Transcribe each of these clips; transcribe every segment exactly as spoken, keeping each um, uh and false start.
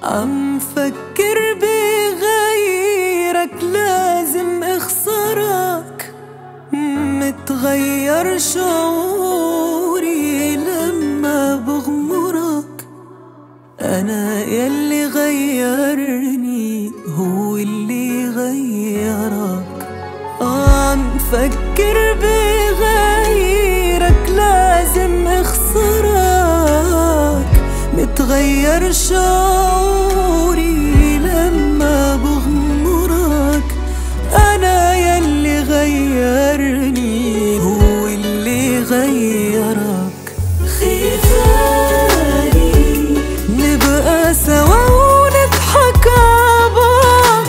عم فكر بغيرك لازم اخسرك، متغير شعوري لما بغمرك. أنا يلي غيرني هو اللي غيرك. عم فكر بغيرك لازم اخسرك، متغير شعوري لما بغمرك. أنا يلي غيرني هو اللي غيرك. خيفاني نبقى سوا ونضحك عبعض،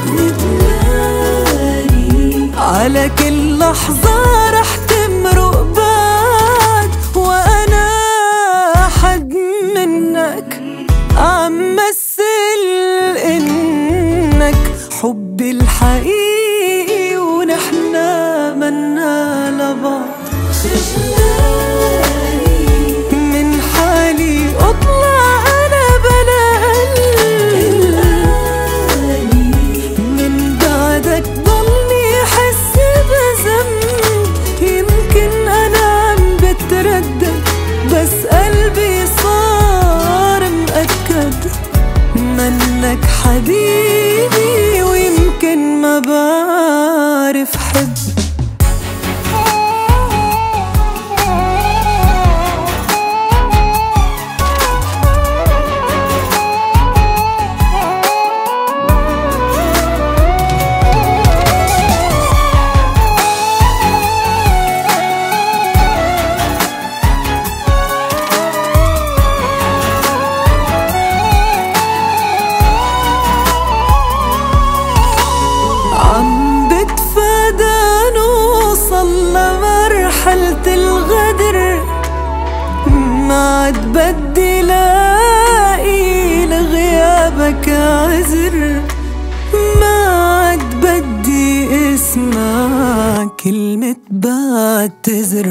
ندماني على كل لحظة رح تمرق بعد، وأنا حد منك عم مثل إنك حبي الحقيقي ونحنا منا لبعض. خجلاني من حالي أطلع أنا بلا قلبي، من بعدك ضلني حس بذنب. يمكن أنا عم بتردد بس قلبي صار مأكد منك حبيبي، ويمكن ما بعرف حب. مرحلة الغدر ما عاد بدي لاقي لغيابك عذر، ما عاد بدي اسمع كلمة بعتذر.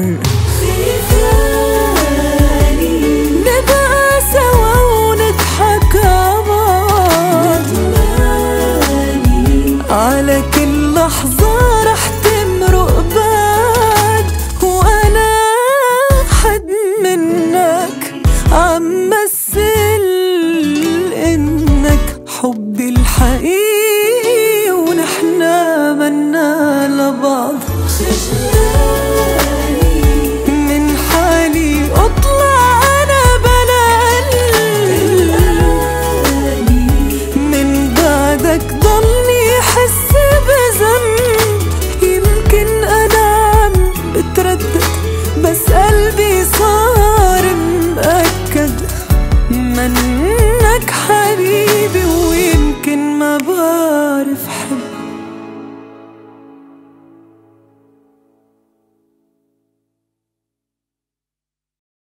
خيفاني نبقى سوا ونضحك عبعض، ندماني على كل لحظة رح تمرق بعد، وأنا حد منك عم مثل إنك حبي الحقيقي